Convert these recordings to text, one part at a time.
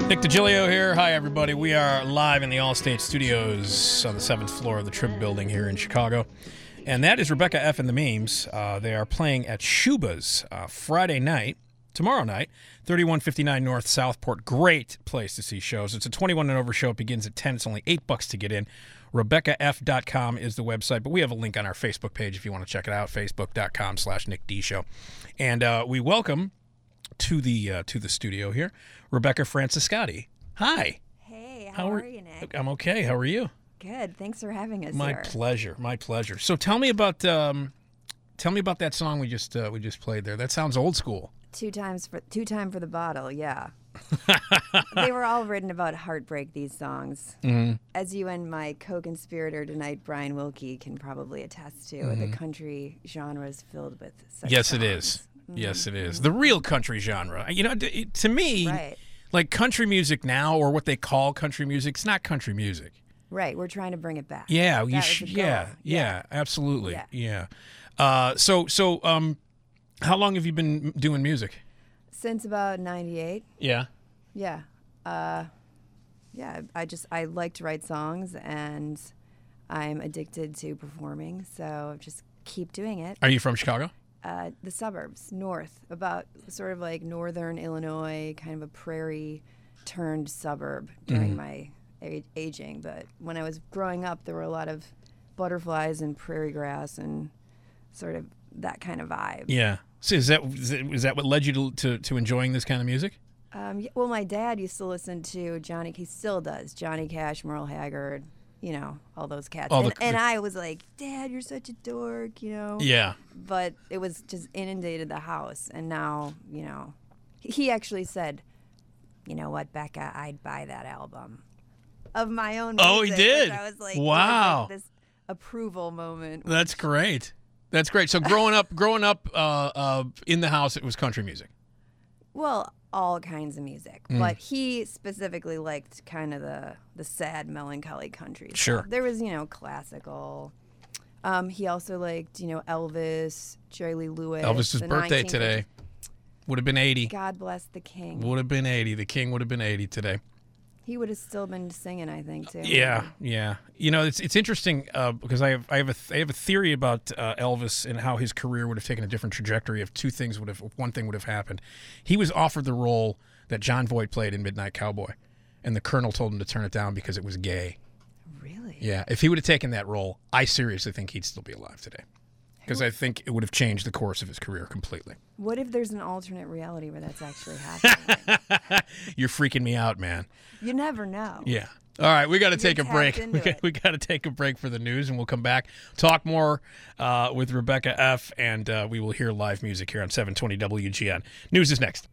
Nick DiGilio here. Hi, everybody. We are live in the Allstate Studios on the 7th floor of the Trib building here in Chicago. And that is Rebecca F. and the Memes. They are playing at Shuba's Friday night, tomorrow night, 3159 North Southport. Great place to see shows. It's a 21 and over show. It begins at 10. It's only $8 to get in. RebeccaF.com is the website, but we have a link on our Facebook page if you want to check it out, facebook.com/NickD Show. And we welcome to the studio here, Rebecca Franciscotti. Hi. Hey, how are you, Nick? I'm okay. How are you? Good. Thanks for having us. My pleasure. My pleasure. So tell me about that song we just played there. That sounds old school. Two time for the bottle. Yeah. They were all written about heartbreak, these songs. Mm-hmm. As you and my co-conspirator tonight, Brian Wilkie, can probably attest to, Mm-hmm. the country genre is filled with such Yes, songs. it is. Yes, it is. The real country genre. You know, to me, Right. like country music now, or what they call country music, it's not country music. Right. We're trying to bring it back. Yeah, That was the goal. yeah, absolutely. Yeah. So, how long have you been doing music? Since about 98. Yeah. Yeah. I like to write songs, and I'm addicted to performing, so just keep doing it. Are you from Chicago? The suburbs, north, about sort of like northern Illinois, kind of a prairie-turned suburb during my aging. But when I was growing up, there were a lot of butterflies and prairie grass and sort of that kind of vibe. Yeah. So is that what led you to enjoying this kind of music? Well, my dad used to listen to he still does, Johnny Cash, Merle Haggard, all those cats. And I was like, Dad, you're such a dork, Yeah. But it was just inundated the house. And now, he actually said, you know what, Becca, I'd buy that album of my own music. Oh, he did? I was like, wow. It was like this approval moment. That's great. That's great. So growing up in the house, it was country music. Well, all kinds of music, but he specifically liked kind of the sad, melancholy country. Sure. There was, classical. He also liked, Elvis, Jerry Lee Lewis. Elvis's the birthday 1950s. today. Would have been 80. God bless the king. Would have been 80. The king would have been 80 today. He would have still been singing, I think, too. Yeah. It's interesting because I have a theory about Elvis and how his career would have taken a different trajectory if one thing would have happened. He was offered the role that John Voight played in Midnight Cowboy, and the Colonel told him to turn it down because it was gay. Really? Yeah. If he would have taken that role, I seriously think he'd still be alive today. Because I think it would have changed the course of his career completely. What if there's an alternate reality where that's actually happening? You're freaking me out, man. You never know. Yeah. All right, we got to take a break. into it. We got to take a break for the news, and we'll come back, talk more with Rebecca F., and we will hear live music here on 720 WGN. News is next.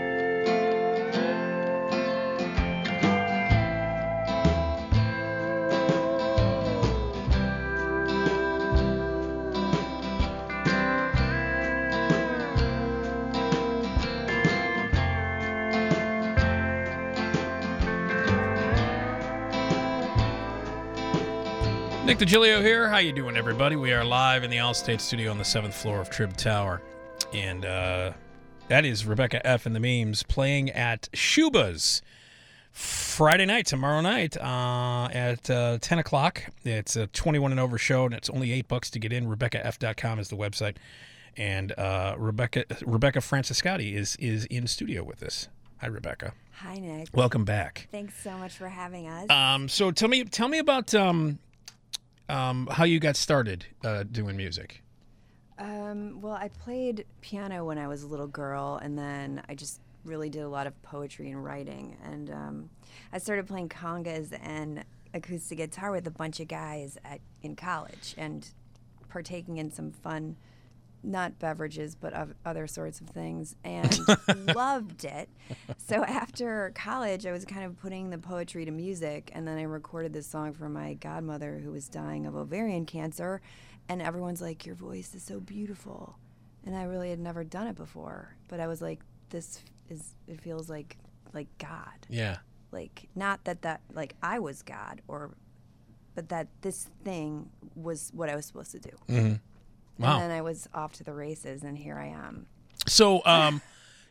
Nick DiGilio here. How you doing, everybody? We are live in the Allstate Studio on the 7th floor of Trib Tower. And that is Rebecca F. and the Memes playing at Shuba's Friday night, tomorrow night at 10 o'clock. It's a 21 and over show, and it's only $8 to get in. RebeccaF.com is the website. And Rebecca Franciscotti is in studio with us. Hi, Rebecca. Hi, Nick. Welcome back. Thanks so much for having us. So tell me about how you got started doing music. Well, I played piano when I was a little girl, and then I just really did a lot of poetry and writing. And I started playing congas and acoustic guitar with a bunch of guys in college and partaking in some fun, not beverages, but other sorts of things, and loved it. So after college, I was kind of putting the poetry to music, and then I recorded this song for my godmother who was dying of ovarian cancer, and everyone's like, your voice is so beautiful. And I really had never done it before, but I was like, it feels like God. Yeah. Like, not that like I was God, but that this thing was what I was supposed to do. Mm-hmm. Wow. And then I was off to the races, and here I am. So,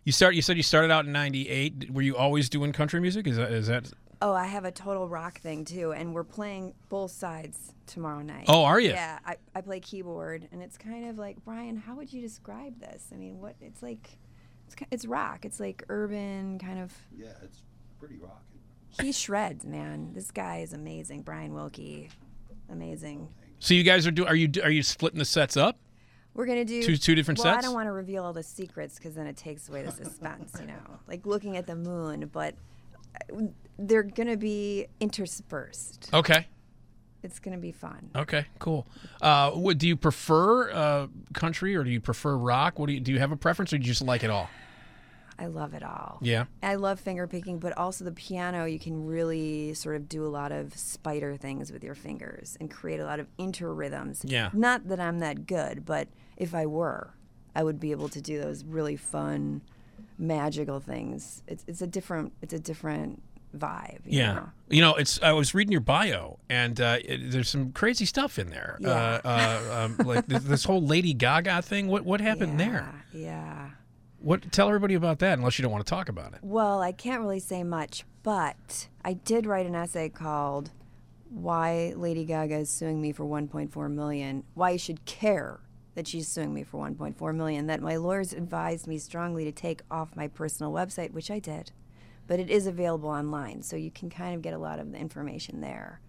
You said you started out in '98. Were you always doing country music? Is that? Oh, I have a total rock thing too, and we're playing both sides tomorrow night. Oh, are you? Yeah, I play keyboard, and it's kind of like, Brian, how would you describe this? I mean, what it's like, it's rock. It's like urban kind of. Yeah, it's pretty rocking. He shreds, man. This guy is amazing. Brian Wilkie, amazing. So you guys are you splitting the sets up? We're gonna do two different well, sets? I don't want to reveal all the secrets because then it takes away the suspense, you know. Like looking at the moon, but they're gonna be interspersed. Okay. It's gonna be fun. Okay. Cool. Do you prefer country or do you prefer rock? Do you have a preference or do you just like it all? I love it all. Yeah. I love finger picking, but also the piano, you can really sort of do a lot of spider things with your fingers and create a lot of interrhythms. Yeah. Not that I'm that good, but if I were, I would be able to do those really fun, magical things. It's a different vibe. You Yeah. know? You know, I was reading your bio, and there's some crazy stuff in there. Yeah. Like this whole Lady Gaga thing. What happened there? Yeah. Tell everybody about that, unless you don't want to talk about it. Well, I can't really say much, but I did write an essay called "Why Lady Gaga is Suing Me for 1.4 Million. Why you should care that she's suing me for 1.4 million. That my lawyers advised me strongly to take off my personal website, which I did, but it is available online, so you can kind of get a lot of the information there.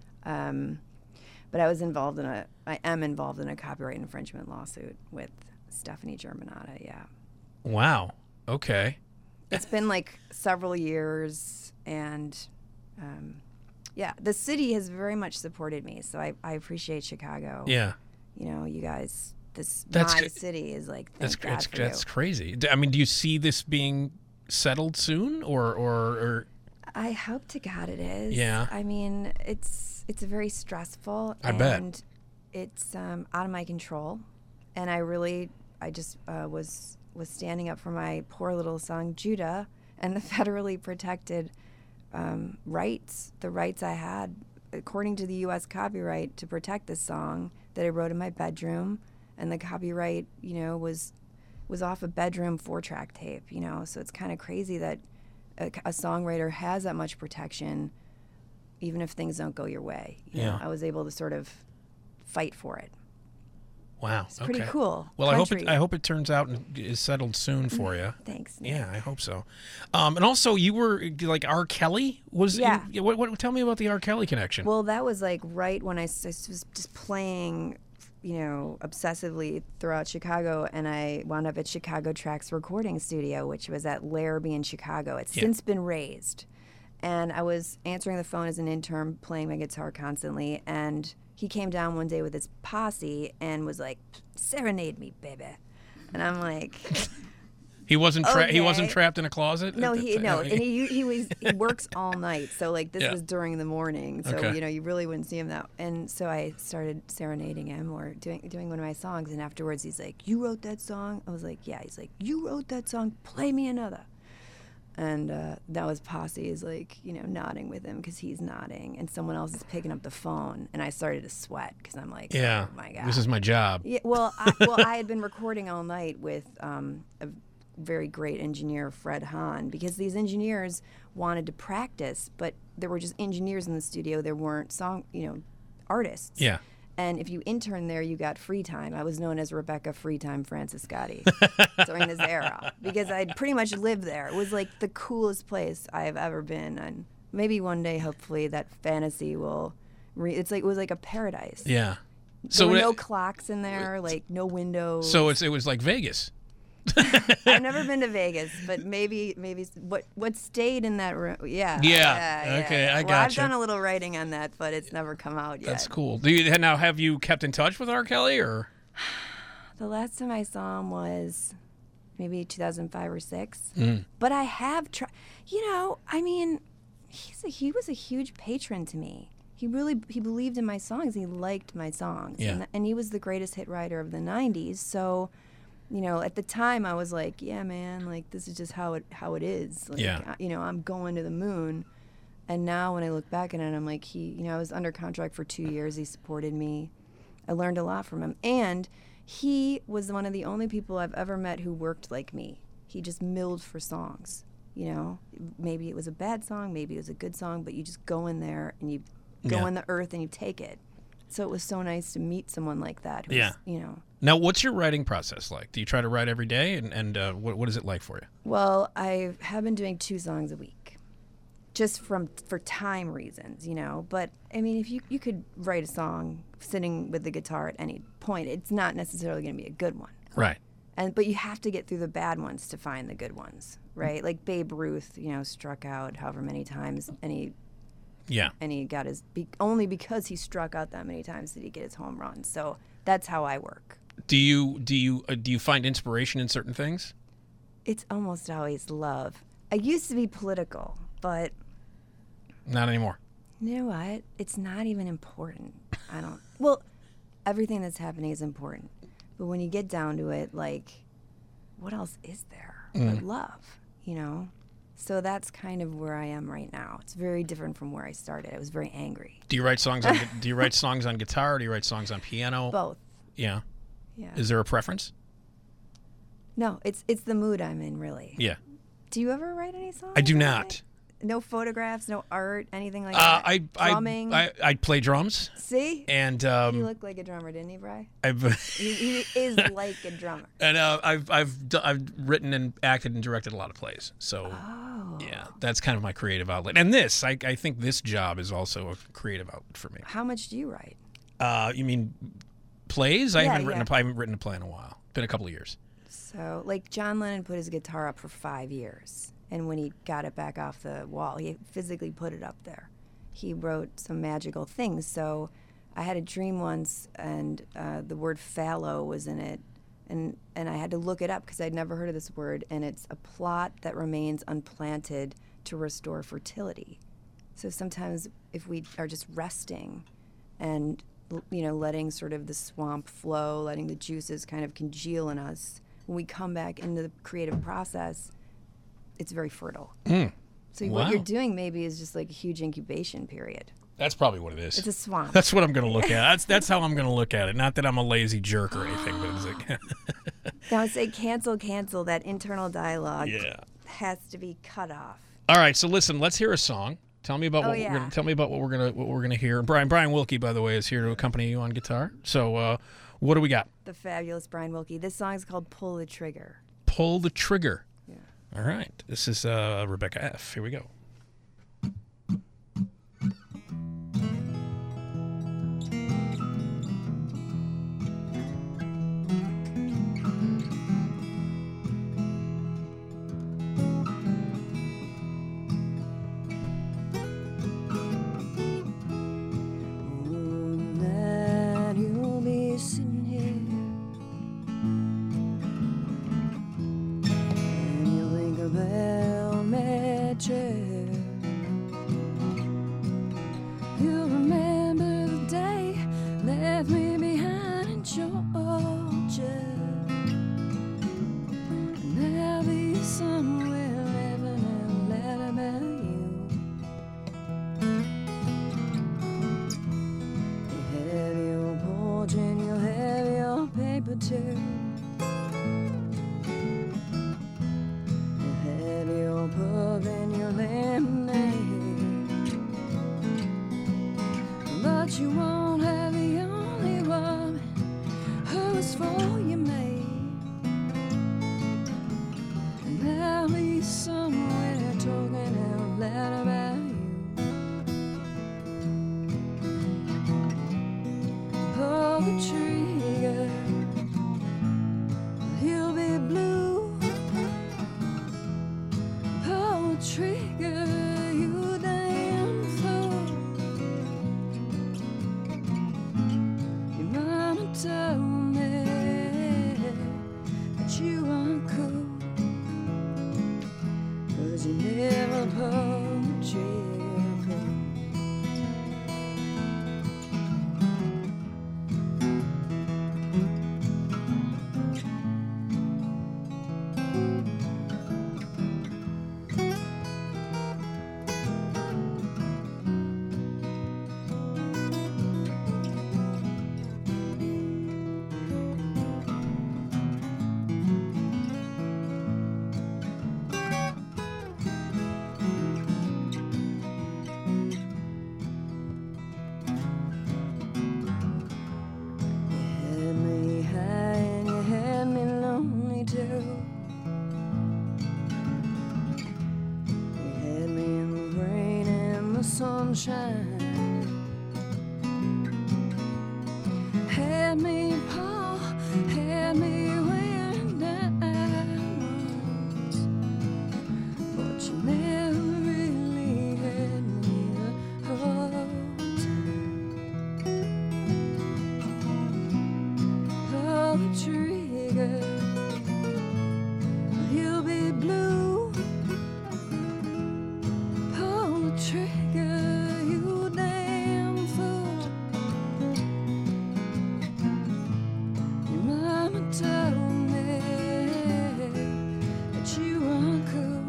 But I am involved in a copyright infringement lawsuit with Stephanie Germanotta. Yeah. Wow. Okay. It's been like several years, and yeah, the city has very much supported me, so I appreciate Chicago. Yeah. You know, you guys, my city is like, that's that's crazy. I mean, do you see this being settled soon, or? I hope to God it is. Yeah. I mean, it's very stressful. I bet. And it's out of my control, and I just was standing up for my poor little song Judah and the federally protected rights, the rights I had according to the U.S. copyright to protect this song that I wrote in my bedroom, and the copyright, you know, was off a bedroom 4-track tape, you know, so it's kind of crazy that a songwriter has that much protection, even if things don't go your way. You know, I was able to sort of fight for it. Wow, it's pretty cool. Well, Country. I hope it turns out and is settled soon for you. Thanks, Nick. Yeah, I hope so. And also, you were like R. Kelly was. Yeah. Tell me about the R. Kelly connection. Well, that was like right when I was just playing, you know, obsessively throughout Chicago, and I wound up at Chicago Tracks Recording Studio, which was at Larrabee in Chicago. It's since been razed, and I was answering the phone as an intern, playing my guitar constantly, and he came down one day with his posse and was like, "Serenade me, baby," and I'm like, he wasn't okay. He wasn't trapped in a closet. No, and he works all night, so like this was during the morning, so you know you really wouldn't see him that. And so I started serenading him or doing one of my songs, and afterwards he's like, "You wrote that song?" I was like, "Yeah." He's like, "You wrote that song? Play me another." And that was posse is like, you know, nodding with him because he's nodding, and someone else is picking up the phone, and I started to sweat because I'm like, yeah, oh my God, this is my job. Yeah, well, I had been recording all night with a very great engineer, Fred Hahn, because these engineers wanted to practice, but there were just engineers in the studio. There weren't artists. Yeah. And if you interned there, you got free time. I was known as Rebecca Freetime Franciscotti during this era because I'd pretty much lived there. It was like the coolest place I have ever been. And maybe one day, hopefully, that fantasy will. It was like a paradise. Yeah. There were no clocks in there, like no windows. So it was like Vegas. I've never been to Vegas, but maybe what stayed in that room. Yeah. Okay, I Well, gotcha. I've done a little writing on that, but it's never come out yet. That's cool. Have you kept in touch with R. Kelly or? The last time I saw him was maybe 2005 or 6. Mm. But I have tried. You know, I mean, he was a huge patron to me. He believed in my songs. He liked my songs. Yeah. And he was the greatest hit writer of the 90s. So, you know, at the time I was like, yeah, man, like this is just how it is. Like, you know, I'm going to the moon. And now when I look back at it, I'm like, I was under contract for 2 years. He supported me. I learned a lot from him. And he was one of the only people I've ever met who worked like me. He just milled for songs. You know, maybe it was a bad song, maybe it was a good song, but you just go in there and you go in the earth and you take it. So it was so nice to meet someone like that. Who's, you know. Now, what's your writing process like? Do you try to write every day, and what is it like for you? Well, I have been doing 2 songs a week, just for time reasons, you know. But I mean, if you could write a song sitting with the guitar at any point, it's not necessarily going to be a good one. Right. But you have to get through the bad ones to find the good ones, right? Like Babe Ruth, you know, struck out however many times, and he got his only because he struck out that many times did he get his home run. So that's how I work. Do you find inspiration in certain things? It's almost always love. I used to be political, but not anymore. You know what? It's not even important. Well, everything that's happening is important. But when you get down to it, like, what else is there but love, you know? So that's kind of where I am right now. It's very different from where I started. I was very angry. Do you write songs on guitar, or do you write songs on piano? Both. Yeah. Yeah. Is there a preference? No, it's the mood I'm in, really. Yeah. Do you ever write any songs? I do not. No photographs, no art, anything like that? Drumming? I play drums. See? And he looked like a drummer, didn't he, Bri? He is like a drummer. And I've written and acted and directed a lot of plays. So yeah, that's kind of my creative outlet. And this, I think this job is also a creative outlet for me. How much do you write? You mean plays? I haven't written a play in a while. It's been a couple of years. So, like, John Lennon put his guitar up for 5 years. And when he got it back off the wall, he physically put it up there. He wrote some magical things. So I had a dream once, and the word fallow was in it. And I had to look it up because I'd never heard of this word. And it's a plot that remains unplanted to restore fertility. So sometimes if we are just resting and, you know, letting sort of the swamp flow, letting the juices kind of congeal in us, when we come back into the creative process, it's very fertile. So what you're doing maybe is just like a huge incubation period. That's probably what it is. It's a swamp. That's what I'm going to look at. That's how I'm going to look at it. Not that I'm a lazy jerk or anything, but it's like... Now I say cancel. That internal dialogue has to be cut off. All right, so listen, let's hear a song. Tell me about what we're gonna hear. Brian Wilkie, by the way, is here to accompany you on guitar. So what do we got? The fabulous Brian Wilkie. This song is called Pull the Trigger. Pull the Trigger. Yeah. All right. This is Rebecca F. Here we go. sunshine. Had me, Paul, had me when I was, but you never really had me the whole time. Pull the trigger, you'll be blue. Pull the trigger, you damn fool. Your mama told me that you weren't cool,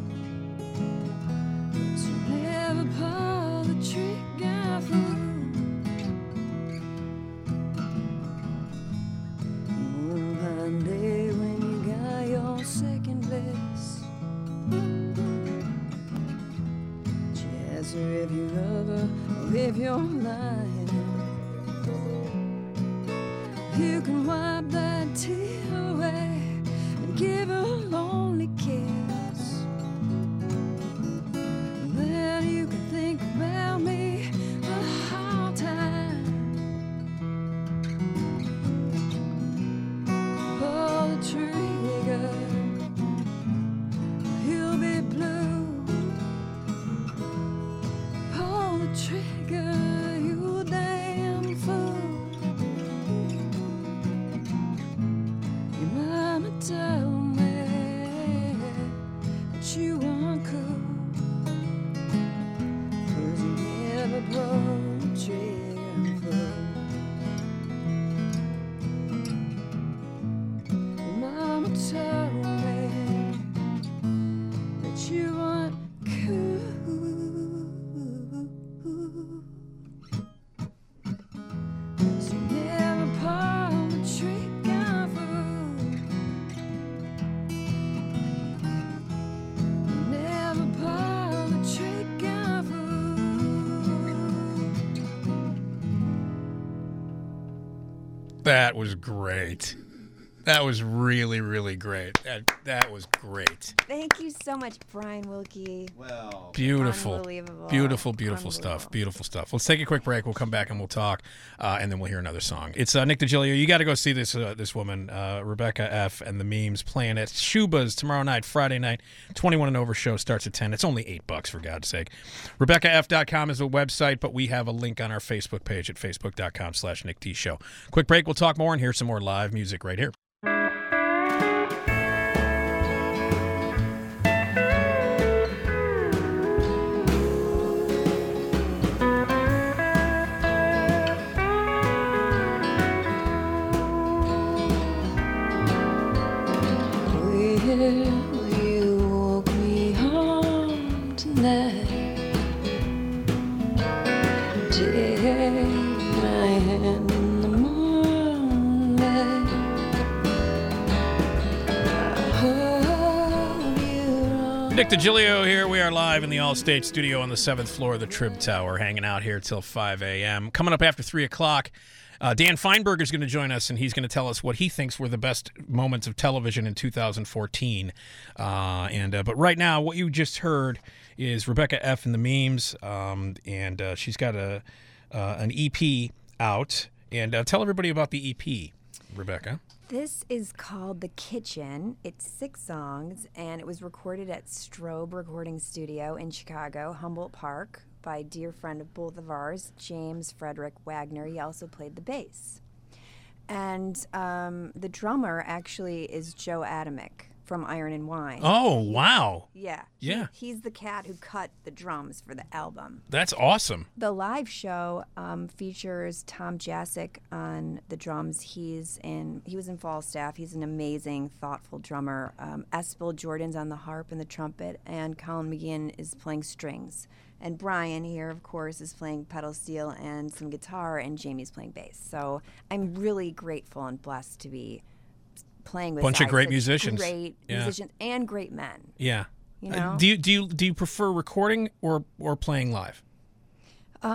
but you never pull the trigger, fool. One fine day when you got your second best, she asked her if you love her or if you're lying. You can wipe that tear away and give her a lonely kiss. And then you can think about me the whole time. Pull the trigger, you'll be blue. Pull the trigger, you damn fool. Your mama told me that you weren't cool, 'cause you never pulled the trigger, fool. Your mama told me that you weren't cool, 'cause you never pulled the trigger, fool. You never pulled the trigger, fool. That was great. That was really, really great. That was great. Thank you so much, Brian Wilkie. Well, Beautiful. Unbelievable. Beautiful, beautiful stuff. Unbelievable. Beautiful stuff. Let's take a quick break. We'll come back and we'll talk, and then we'll hear another song. It's Nick DiGilio. You got to go see this woman, Rebecca F. and the Memes, playing at Shuba's tomorrow night, Friday night. 21 and over show starts at 10. It's only $8, for God's sake. RebeccaF.com is the website, but we have a link on our Facebook page at facebook.com/Nick T Show. Quick break. We'll talk more and hear some more live music right here. Will you walk me home tonight? Take my hand in the moonlight. I hold you on. Nick DiGilio here. We are live in the All-State Studio on the 7th floor of the Trib Tower, hanging out here till 5 a.m. Coming up after 3 o'clock, Dan Feinberg is going to join us, and he's going to tell us what he thinks were the best moments of television in 2014. But right now, what you just heard is Rebecca F. and the Memes, and she's got an EP out. And tell everybody about the EP, Rebecca. This is called The Kitchen. It's 6 songs, and it was recorded at Strobe Recording Studio in Chicago, Humboldt Park, by a dear friend of both of ours, James Frederick Wagner. He also played the bass. And the drummer actually is Joe Adamick from Iron and Wine. Oh, wow. Yeah. Yeah. He's the cat who cut the drums for the album. That's awesome. The live show features Tom Jasic on the drums. He was in Falstaff. He's an amazing, thoughtful drummer. Espel Jordan's on the harp and the trumpet, and Colin McGinn is playing strings. And Brian here, of course, is playing pedal steel and some guitar, and Jamie's playing bass. So I'm really grateful and blessed to be playing with Bunch of great such musicians. Great musicians and great men. Yeah. You know? Do you prefer recording or playing live?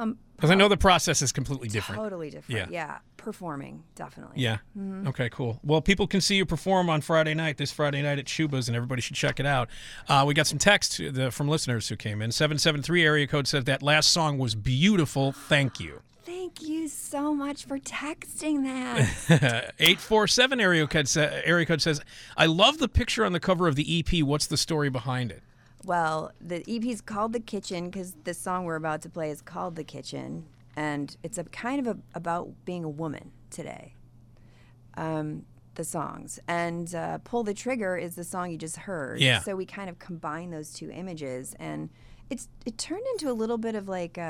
Because I know the process is completely different. Totally different. Yeah. Yeah. Performing, definitely. Yeah. Okay, cool. Well, people can see you perform on this Friday night at Shuba's, and everybody should check it out. We got some text from listeners who came in. 773 area code said that last song was beautiful. Thank you. Thank you so much for texting that. 847 area code says, I love the picture on the cover of the EP. What's the story behind it? Well, the EP is called The Kitchen because the song we're about to play is called The Kitchen, and it's a kind of about being a woman today. The songs, and Pull the Trigger is the song you just heard. Yeah. So we kind of combine those two images, and it turned into a little bit of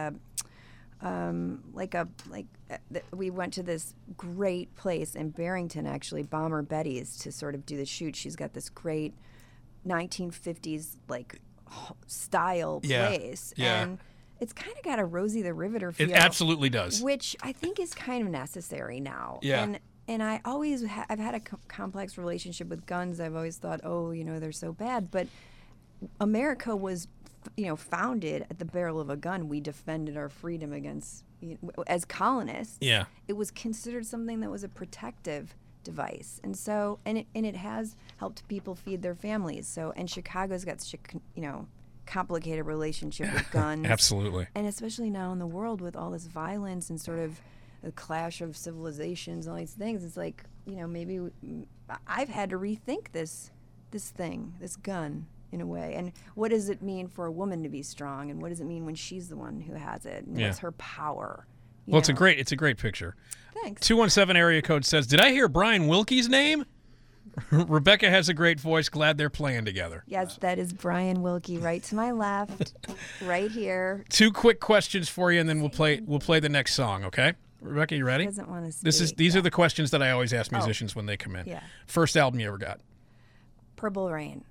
we went to this great place in Barrington, actually, Bomber Betty's, to sort of do the shoot. She's got this great 1950s style place, and it's kind of got a Rosie the Riveter feel. It absolutely does, which I think is kind of necessary now. Yeah. And I always I've had a complex relationship with guns. I've always thought, they're so bad, but America was founded at the barrel of a gun. We defended our freedom against, as colonists. Yeah. It was considered something that was a protective device, and so it has helped people feed their families. So, and Chicago's got such a complicated relationship with guns. Absolutely. And especially now in the world with all this violence and sort of the clash of civilizations and all these things, it's like, maybe I've had to rethink this gun in a way. And what does it mean for a woman to be strong, and what does it mean when she's the one who has it? And what's her power? Well, it's a great picture. Thanks. 217 area code says, did I hear Brian Wilkie's name? Rebecca has a great voice. Glad they're playing together. Yes, that is Brian Wilkie, right to my left, right here. 2 quick questions for you, and then we'll play the next song. Okay, Rebecca, you ready? He doesn't want to speak. These are the questions that I always ask musicians when they come in. Yeah. First album you ever got? Purple Rain.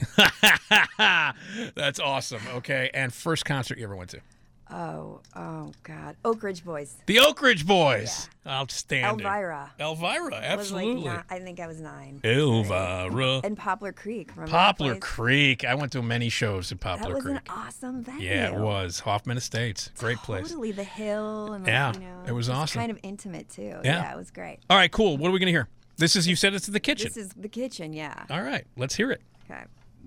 That's awesome. Okay, and first concert you ever went to? Oh God, Oak Ridge Boys. The Oak Ridge Boys. Yeah. Outstanding. Elvira, absolutely. I think I was 9. Elvira. And Poplar Creek. Remember Poplar Creek. I went to many shows at Poplar Creek. That was an awesome venue. Yeah, it was. Hoffman Estates. Great place. Totally, the hill. And it was awesome. Kind of intimate, too. Yeah, it was great. All right, cool. What are we going to hear? You said it's The Kitchen. This is The Kitchen, yeah. All right, let's hear it. Okay.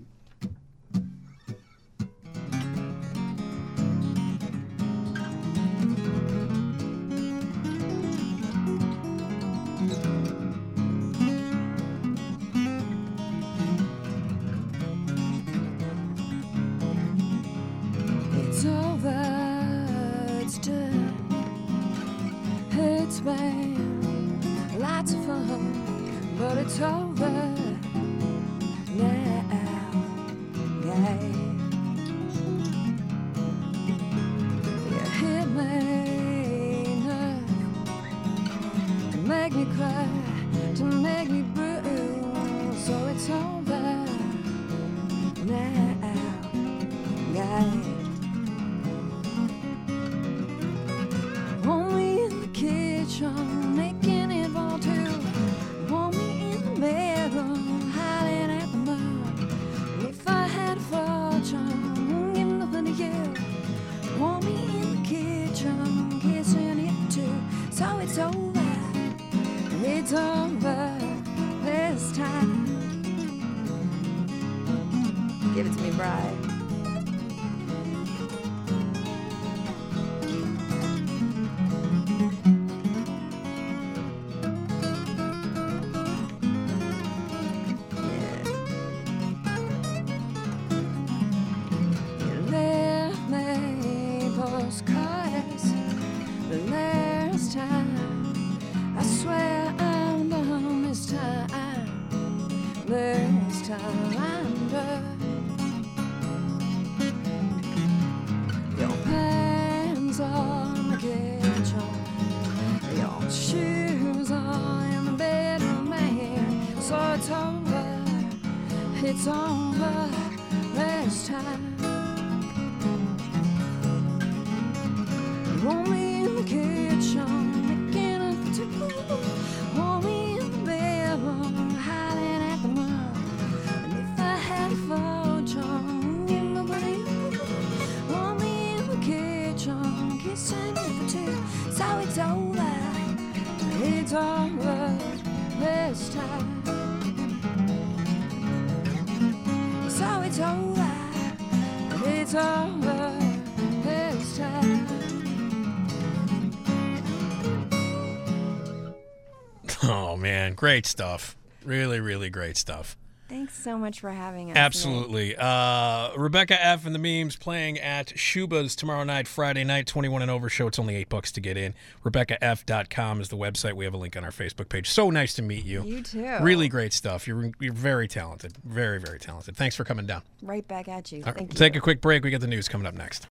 It's over, it's done. It's been lots of fun, but it's over now, yeah. You hit me enough to make me cry, to make me blue, so it's over now, yeah. Want me in the kitchen, making it for two. Want me in the bedroom, hiding at the mud. If I had a fortune, give nothing to you. Want me in the kitchen, kissing it too. So it's over this time. Give it to me, Bri. It's over this time. Want me in the kitchen, making up to want me in the bedroom, hiding at the mud. And if I had a fortune, give me money. Want me in the kitchen, kissing it over, it's over this time. Oh, man. Great stuff. Really, really great stuff. Thanks so much for having us. Absolutely. Rebecca F. and the Memes playing at Shuba's tomorrow night, Friday night, 21 and over show. It's only $8 to get in. RebeccaF.com is the website. We have a link on our Facebook page. So nice to meet you. You too. Really great stuff. You're very talented. Very, very talented. Thanks for coming down. Right back at you. All right, Thank you. take a quick break. We got the news coming up next.